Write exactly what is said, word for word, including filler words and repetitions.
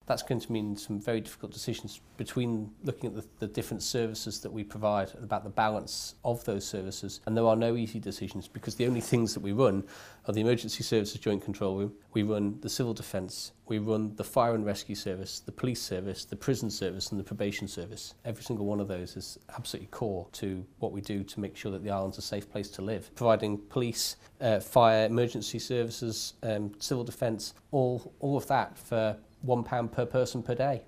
That's going to mean some very difficult decisions between looking at the, the different services that we provide, about the balance of those services. And there are no easy decisions, because the only things that we run are the Emergency Services Joint Control Room, we run the Civil Defence, we run the Fire and Rescue Service, the Police Service, the Prison Service and the Probation Service. Every single one of those is absolutely core to what we do to make sure that the island's a safe place to live. Providing police, uh, fire, emergency services, um, civil defence, all, all of that for one pound per person per day.